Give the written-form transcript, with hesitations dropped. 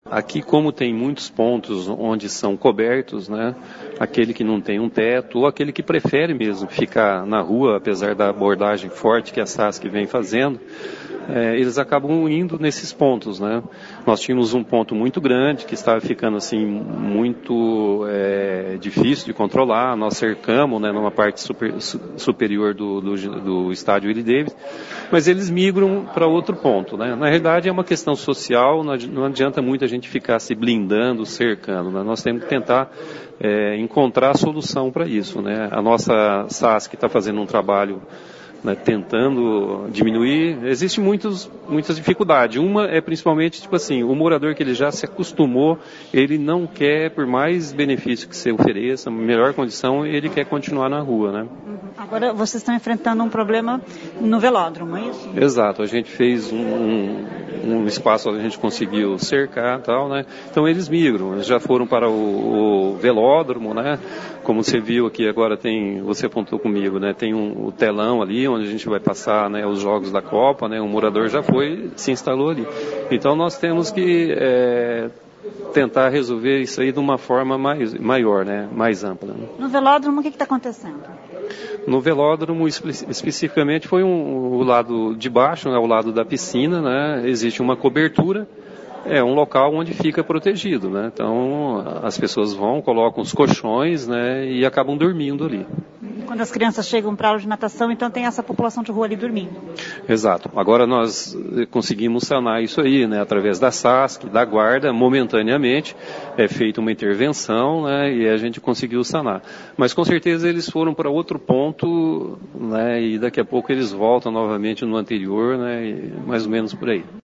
Aqui, como tem muitos pontos onde são cobertos, né, aquele que não tem um teto ou aquele que prefere mesmo ficar na rua, apesar da abordagem forte que a SASC vem fazendo, eles acabam indo nesses pontos, né. Nós tínhamos um ponto muito grande que estava ficando assim muito difícil de controlar. Nós cercamos, né, numa parte superior do estádio Willie Davis, mas eles migram para outro ponto, né. Na realidade é uma questão social, não adianta muito a gente ficar se blindando, cercando, né? Nós temos que tentar encontrar a solução para isso, né? A nossa SASC está fazendo um trabalho, né, tentando diminuir. Existem muitas dificuldades. Uma é principalmente, tipo assim, o morador que ele já se acostumou, ele não quer, por mais benefício que você ofereça, melhor condição, ele quer continuar na rua, né? Agora vocês estão enfrentando um problema no velódromo, é isso? Exato, a gente fez um espaço onde a gente conseguiu cercar e tal, né? Então eles migram, eles já foram para o velódromo, né? Como você viu aqui agora você apontou comigo, né? Tem o telão ali onde a gente vai passar, né, os jogos da Copa, né? O morador já se instalou ali. Então nós temos que tentar resolver isso aí de uma forma maior, né? Mais ampla. Né? No velódromo, o que está acontecendo? No velódromo, especificamente, foi o lado de baixo, né, o lado da piscina, né? Existe uma cobertura, é um local onde fica protegido, né? Então, as pessoas vão, colocam os colchões, né, e acabam dormindo ali. Quando as crianças chegam para a aula de natação, então tem essa população de rua ali dormindo. Exato. Agora nós conseguimos sanar isso aí, né, através da SASC, da guarda, momentaneamente, é feita uma intervenção, né, e a gente conseguiu sanar. Mas com certeza eles foram para outro ponto, né, e daqui a pouco eles voltam novamente no anterior, né, mais ou menos por aí.